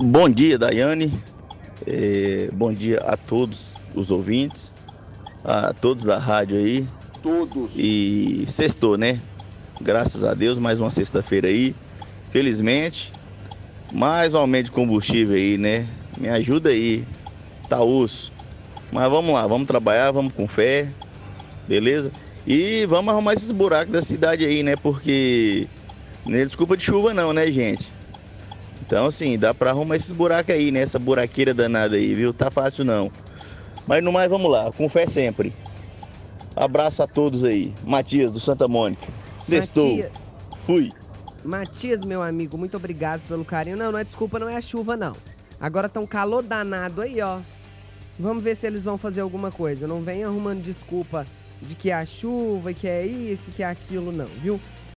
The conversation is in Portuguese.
Bom dia, Daiane. Bom dia a todos os ouvintes, a todos da rádio aí. Todos. E sextou, né? Graças a Deus, mais uma sexta-feira aí. Felizmente, mais um aumento de combustível aí, né? Me ajuda aí, tá osso. Mas vamos lá, vamos trabalhar, vamos com fé, beleza? E vamos arrumar esses buracos da cidade aí, né? Porque não é desculpa de chuva não, né, gente? Então, assim, dá pra arrumar esses buracos aí, né? Essa buraqueira danada aí, viu? Tá fácil não. Mas no mais, vamos lá, com fé sempre. Abraço a todos aí. Matias, do Santa Mônica. Sextou. Matias. Fui. Matias, meu amigo, muito obrigado pelo carinho. Não é desculpa, não é a chuva, não. Agora tá um calor danado aí, ó. Vamos ver se eles vão fazer alguma coisa. Não vem arrumando desculpa de que é a chuva, que é isso, que é aquilo, não, viu?